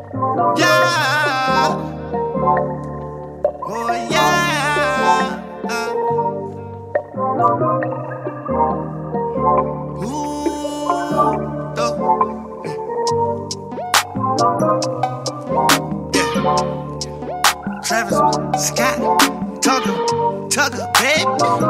Yeah. Oh yeah. Ooh. Yeah. Travis Scott, Tugger, baby.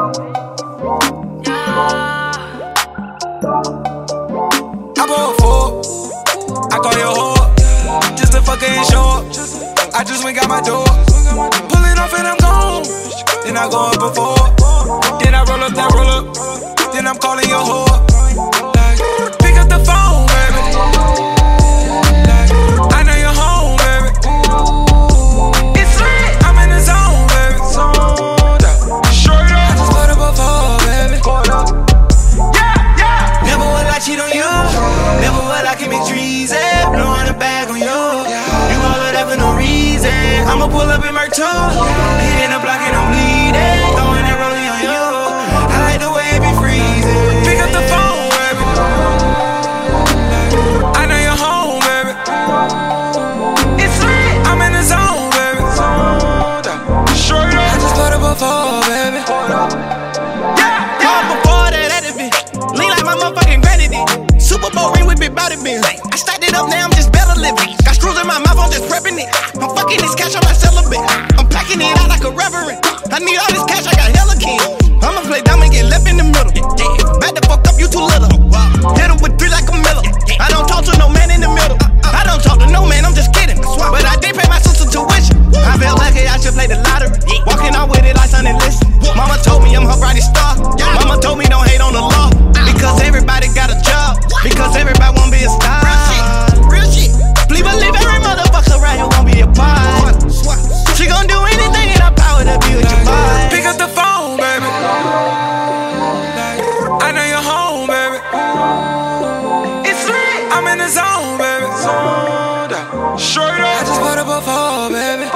I bought four, I call your whore, just to fucking show up. I just went got my door, pull it off and I'm gone. Then I go up before, then I roll up that roll up, then I'm calling your whore. Like, pick up the phone, baby. Like, I know you're home, baby. It's lit, I'm in the zone, baby. Short up, I just put up before, baby. Yeah. Never will I cheat on you. Never will I keep it treason. Blowing a bag on you. You all of that for no reason. I'ma pull up in my toe. Hitting the block and I'm bleeding. Throwing that rolling on you. I like the way it be freezing. Pick up the phone, baby. I know you're home, baby. It's lit. I'm in the zone, baby. Short up. I just put up before, baby. Yeah. Before that, that'd be lean like my motherfucking granny did. Super Bowl ring with big body bins. I stacked it up, now I'm just better living. Got screws in my mouth, I'm just prepping it. I'm fucking this cash, I'm not celibate. I'm packing it out like a reverend. I need all this cash, I got hella king. I'ma play dumb and get left in the middle. Back the fuck up, you too little. Hit him with three like a Miller. I don't talk to no man in the middle. I don't talk to no man, I'm just kidding. But I did pay my sister tuition. I felt lucky I should play the lottery. Walking out with it like Sunday listen. Mama told me I'm her brightest star. Mama told me don't hate on the law. Because everybody got a job. Because everybody won't be a star. Real shit. Please believe every motherfucker right here won't be a part. She gon' do anything in her power to be with your boy. Pick up the phone, baby. I know you're home, baby. It's lit. I'm in the zone, baby. Short up. I just put up before, baby.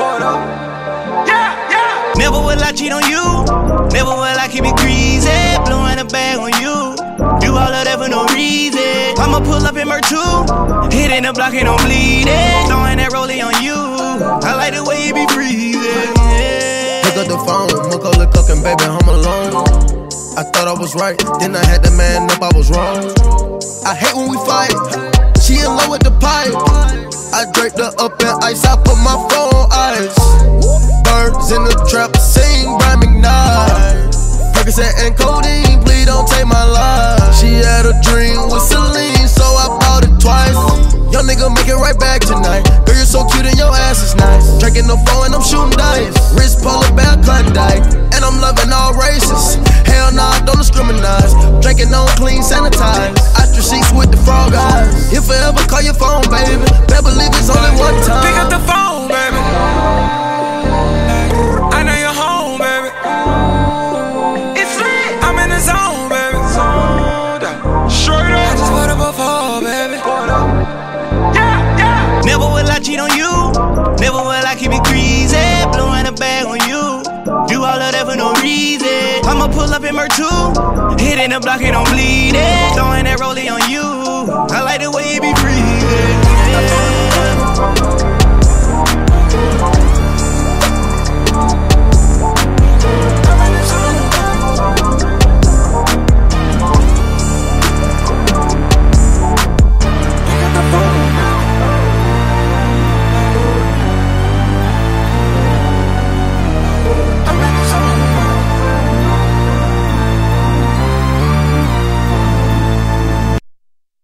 Yeah. Never will I cheat on you. Never will I keep it greasy. Blowing a bag on you. Do all of that for no reason. I'ma pull up in Mer 2. Hitting the block and I'm bleeding. Throwing that rollie on you. I like the way you be freezing. Yeah. Pick up the phone, Macaulay cooking, baby, I'm alone. I thought I was right, then I had to man up, I was wrong. I hate when we fight. She in love with the pipe. I draped her up in ice, I put my phone on ice. Birds in the trap, sing by McKnight. Percocet and codeine, please don't take my life. She had a dream with Celine, so I bought it twice. Young nigga make it right back tonight. Girl, you're so cute and your ass is nice. Drinking the phone and I'm shooting dice. Wrist polar bear Klondike, and I'm loving all races. Hell nah, don't discriminate. Drinking on clean, sanitized. Ostrich sheets with the frog eyes. If I ever call your phone, baby, better believe it's only one time. Pick up the phone, baby. I know you're home, baby. It's lit. I'm in the zone, baby. Short up. I just put up before, baby. Yeah. Never will I cheat on you. Never will I keep it greasy. Blowing a bag on you. Do all of that for no reason. I'ma pull up in Mer 2. Hitting the block and I'm bleeding. Throwing that rollie on you. I like the way you be freezing.